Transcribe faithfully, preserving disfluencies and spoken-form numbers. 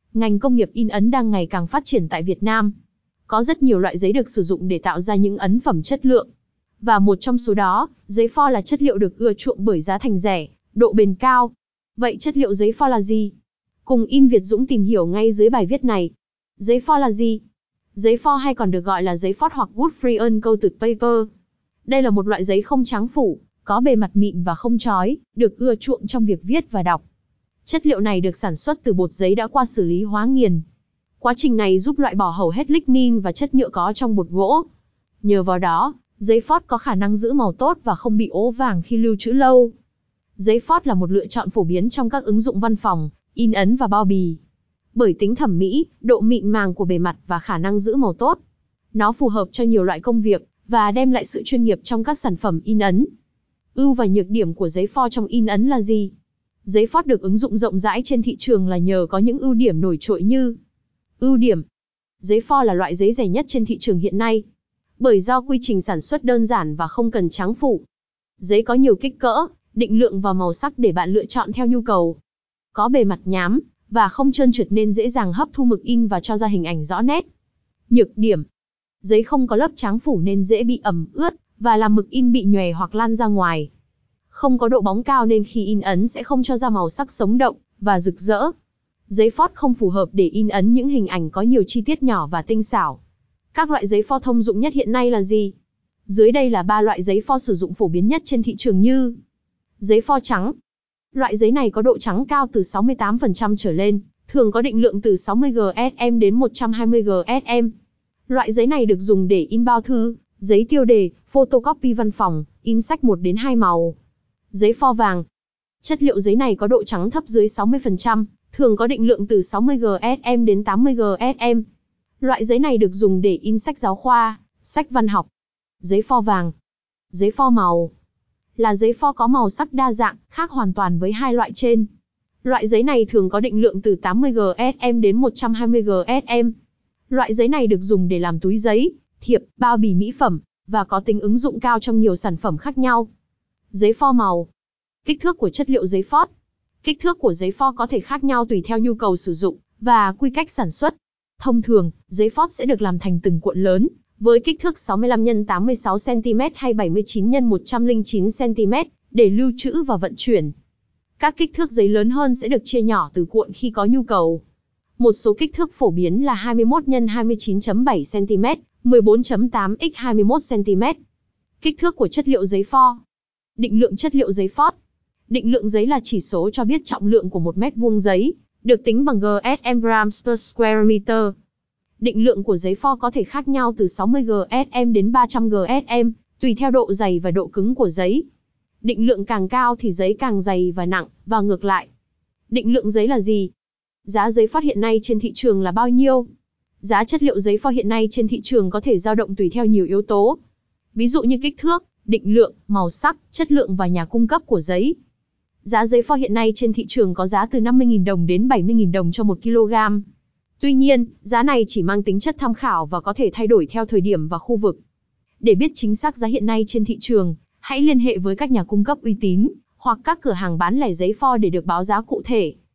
Ngành công nghiệp in ấn đang ngày càng phát triển tại Việt Nam. Có rất nhiều loại giấy được sử dụng để tạo ra những ấn phẩm chất lượng. Và một trong số đó, giấy pho là chất liệu được ưa chuộng bởi giá thành rẻ, độ bền cao. Vậy chất liệu giấy pho là gì? Cùng In Việt Dũng tìm hiểu ngay dưới bài viết này. Giấy pho là gì? Giấy pho hay còn được gọi là giấy phốt hoặc wood free uncoated paper. Đây là một loại giấy không tráng phủ, có bề mặt mịn và không chói, được ưa chuộng trong việc viết và đọc. Chất liệu này được sản xuất từ bột giấy đã qua xử lý hóa nghiền. Quá trình này giúp loại bỏ hầu hết lignin và chất nhựa có trong bột gỗ. Nhờ vào đó, giấy phốt có khả năng giữ màu tốt và không bị ố vàng khi lưu trữ lâu. Giấy phốt là một lựa chọn phổ biến trong các ứng dụng văn phòng, in ấn và bao bì. Bởi tính thẩm mỹ, độ mịn màng của bề mặt và khả năng giữ màu tốt. Nó phù hợp cho nhiều loại công việc và đem lại sự chuyên nghiệp trong các sản phẩm in ấn. Ưu và nhược điểm của giấy pho trong in ấn là gì? Giấy phốt được ứng dụng rộng rãi trên thị trường là nhờ có những ưu điểm nổi trội như: ưu điểm, giấy pho là loại giấy rẻ nhất trên thị trường hiện nay, bởi do quy trình sản xuất đơn giản và không cần tráng phủ. Giấy có nhiều kích cỡ, định lượng và màu sắc để bạn lựa chọn theo nhu cầu. Có bề mặt nhám và không trơn trượt nên dễ dàng hấp thu mực in và cho ra hình ảnh rõ nét. Nhược điểm, giấy không có lớp tráng phủ nên dễ bị ẩm ướt và làm mực in bị nhòe hoặc lan ra ngoài. Không có độ bóng cao nên khi in ấn sẽ không cho ra màu sắc sống động và rực rỡ. Giấy phốt không phù hợp để in ấn những hình ảnh có nhiều chi tiết nhỏ và tinh xảo. Các loại giấy pho thông dụng nhất hiện nay là gì? Dưới đây là ba loại giấy pho sử dụng phổ biến nhất trên thị trường như: giấy pho trắng. Loại giấy này có độ trắng cao từ sáu mươi tám phần trăm trở lên, thường có định lượng từ sáu mươi gam đến một trăm hai mươi gam. Loại giấy này được dùng để in bao thư, giấy tiêu đề, photocopy văn phòng, in sách một đến hai màu. Giấy pho vàng. Chất liệu giấy này có độ trắng thấp dưới sáu mươi phần trăm, thường có định lượng từ sáu mươi gam đến tám mươi gam. Loại giấy này được dùng để in sách giáo khoa, sách văn học. Giấy pho vàng. Giấy pho màu. Là giấy pho có màu sắc đa dạng, khác hoàn toàn với hai loại trên. Loại giấy này thường có định lượng từ tám mươi gam đến một trăm hai mươi gam. Loại giấy này được dùng để làm túi giấy, thiệp, bao bì mỹ phẩm, và có tính ứng dụng cao trong nhiều sản phẩm khác nhau. Giấy pho màu. Kích thước của chất liệu giấy phốt. Kích thước của giấy pho có thể khác nhau tùy theo nhu cầu sử dụng và quy cách sản xuất. Thông thường, giấy phốt sẽ được làm thành từng cuộn lớn, với kích thước sáu mươi lăm nhân tám mươi sáu xăng-ti-mét hay bảy mươi chín nhân một trăm lẻ chín xăng-ti-mét, để lưu trữ và vận chuyển. Các kích thước giấy lớn hơn sẽ được chia nhỏ từ cuộn khi có nhu cầu. Một số kích thước phổ biến là hai mươi mốt nhân hai mươi chín phẩy bảy xăng-ti-mét, mười bốn phẩy tám nhân hai mươi mốt xăng-ti-mét. Kích thước của chất liệu giấy pho. Định lượng chất liệu giấy phốt. Định lượng giấy là chỉ số cho biết trọng lượng của một mét vuông giấy, được tính bằng gsm grams per square meter. Định lượng của giấy pho có thể khác nhau từ sáu mươi gam đến ba trăm gam, tùy theo độ dày và độ cứng của giấy. Định lượng càng cao thì giấy càng dày và nặng, và ngược lại. Định lượng giấy là gì? Giá giấy phốt hiện nay trên thị trường là bao nhiêu? Giá chất liệu giấy pho hiện nay trên thị trường có thể dao động tùy theo nhiều yếu tố. Ví dụ như kích thước, định lượng, màu sắc, chất lượng và nhà cung cấp của giấy. Giá giấy pho hiện nay trên thị trường có giá từ năm mươi nghìn đồng đến bảy mươi nghìn đồng cho một ki lô gam. Tuy nhiên, giá này chỉ mang tính chất tham khảo và có thể thay đổi theo thời điểm và khu vực. Để biết chính xác giá hiện nay trên thị trường, hãy liên hệ với các nhà cung cấp uy tín, hoặc các cửa hàng bán lẻ giấy pho để được báo giá cụ thể.